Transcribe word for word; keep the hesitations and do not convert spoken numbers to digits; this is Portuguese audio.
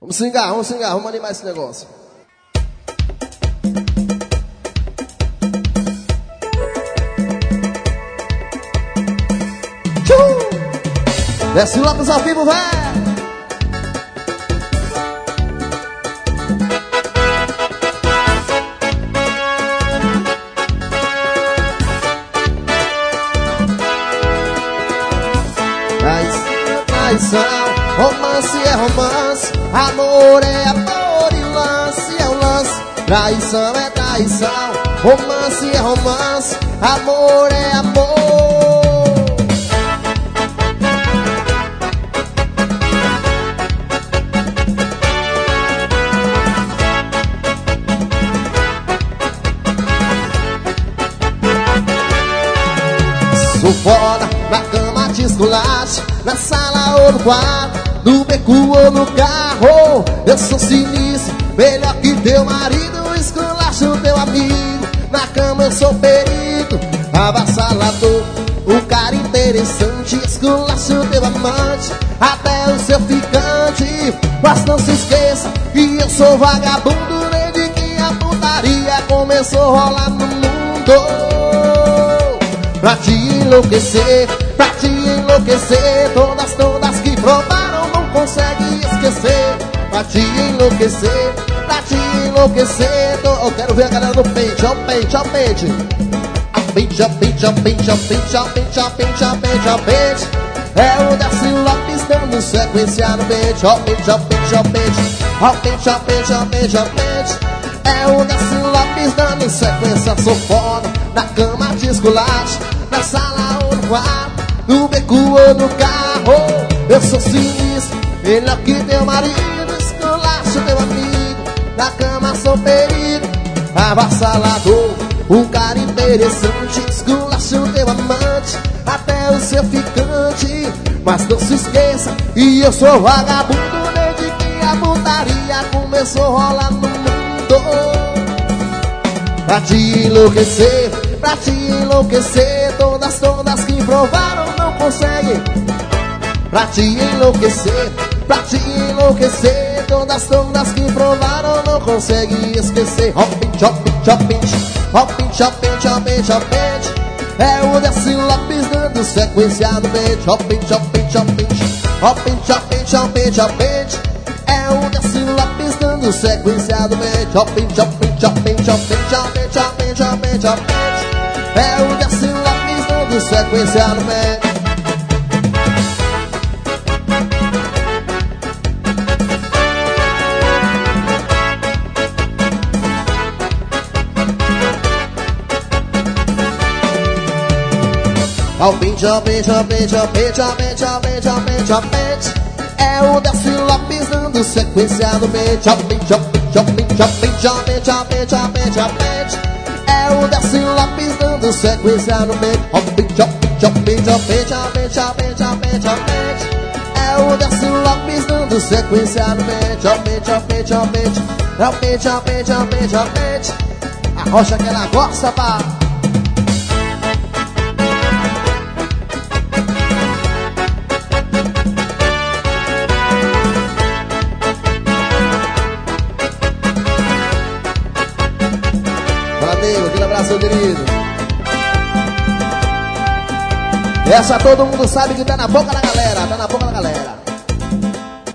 Vamos singar, vamos singar, vamos animar esse negócio. Tchum! Desce Lopes ao vivo, vai! Traição, romance é romance, amor é amor e lance é o lance. Traição é traição, romance é romance, amor é amor. Sou foda, na cama te esculacho, na sala ou no quarto, no beco ou no carro. Eu sou sinistro, melhor que teu marido, esculacho teu amigo. Na cama eu sou perito, avassalador, um cara interessante, esculacho teu amante, até o seu ficante. Mas não se esqueça que eu sou vagabundo, desde que a putaria começou a rolar no mundo. Pra te enlouquecer, pra te enlouquecer, todas, todas que provaram não conseguem esquecer. Pra te enlouquecer, pra te enlouquecer, tô... Eu quero ver a galera no pente, ó o pente, ó o pente. A pente, a pente, a pente, a pente, a pente, a pente, a pente, a pente. É o Darcy Lopes dando sequência no pente, ó o pente, ó o pente, ó o pente. Ó o pente, ó o pente, ó o pente, ó o pente. É o Darcy Lopes dando sequência, sou foda, na cama de esculacho, na sala ou no quarto, no beco ou no carro. Eu sou sinistro, melhor que teu marido, esculacho teu amigo. Na cama sou perigo, avassalador, um cara interessante, esculacho teu amante, até o seu ficante. Mas não se esqueça, e eu sou vagabundo, desde que a putaria começou a rolar no mundo. Pra te enlouquecer, pra te enlouquecer, todas, todas que provaram não conseguem. Pra te enlouquecer, pra te enlouquecer, todas, todas que provaram não conseguem esquecer. Hopin, chopin, chopin, hopin, chopin, chopin, chopin. É o Darcy Lopes dando sequência no pente. Hopin, chopin, chopin, hopin, chopin, chopin, chopin. É o Darcy Lopes dando sequência no pente. Hopin, chopin, chopin, chopin, chopin, chopin, chopin, chopin. É o Darcy Lopes dando sequência no pente. Ao pente, ao pente, ao pente, ao pente, ao pente, ao pente, ao pente, ao pente. É o Darcy Lopes dando sequência no pente. Ao pente, ao pente, ao pente, ao pente, ao pente, ao pente, ao pente, ao pente. É o Darcy Lopes dando sequência no pente. Ao pente, ao pente, ao pente, ao pente, ao pente, ao pente, ao pente, ao pente. É o Darcy Lopes dando sequência no pente. Ao pente, ao pente, ao pente, ao pente, ao pente, ao pente, ao pente. A rocha que ela gosta, pá. Aquele abraço, querido. Essa todo mundo sabe que tá na boca da galera. Tá na boca da galera.